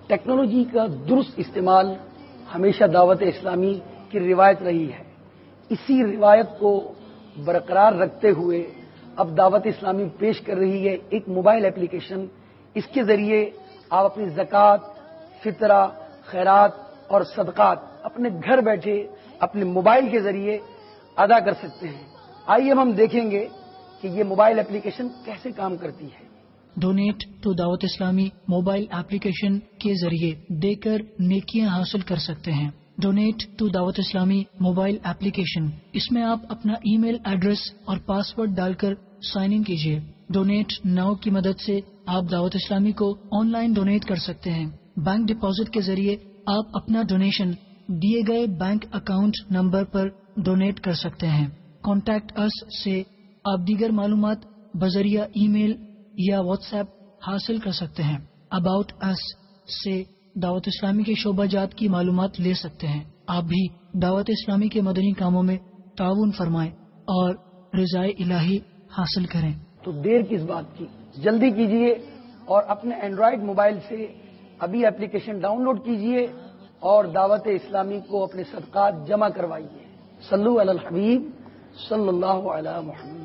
Technology کا درست استعمال ہمیشہ دعوت اسلامی کی روایت رہی ہے. اسی روایت کو برقرار رکھتے ہوئے اب دعوت اسلامی پیش کر رہی ہے ایک موبائل ایپلیکیشن. اس کے ذریعے آپ اپنی زکوٰۃ، فطرہ، خیرات اور صدقات اپنے گھر بیٹھے اپنے موبائل کے ذریعے ادا کر سکتے ہیں. آئیے اب ہم دیکھیں گے کہ یہ موبائل ایپلیکیشن کیسے کام کرتی ہے. ڈونیٹ ٹو دعوت اسلامی موبائل ایپلیکیشن کے ذریعے دے کر نیکیاں حاصل کر سکتے ہیں. ڈونیٹ ٹو دعوت اسلامی موبائل ایپلیکیشن، اس میں آپ اپنا ای میل ایڈریس اور پاس ورڈ ڈال کر سائن ان کیجیے. ڈونیٹ ناؤ کی مدد سے آپ دعوت اسلامی کو آن لائن ڈونیٹ کر سکتے ہیں. بینک ڈپازٹ کے ذریعے آپ اپنا ڈونیشن دیے گئے بینک اکاؤنٹ نمبر پر ڈونیٹ کر سکتے ہیں. کانٹیکٹ اس سے آپ دیگر معلومات بذریعہ ای میل یا واٹس ایپ حاصل کر سکتے ہیں. اباؤٹ اس سے دعوت اسلامی کے شعبہ جات کی معلومات لے سکتے ہیں. آپ بھی دعوت اسلامی کے مدنی کاموں میں تعاون فرمائیں اور رضائے الہی حاصل کریں. تو دیر کس بات کی، جلدی کیجیے اور اپنے اینڈرائڈ موبائل سے ابھی ایپلیکیشن ڈاؤن لوڈ کیجیے اور دعوت اسلامی کو اپنے صدقات جمع کروائیے. صلو علی الحبیب صلی اللہ علی محمد.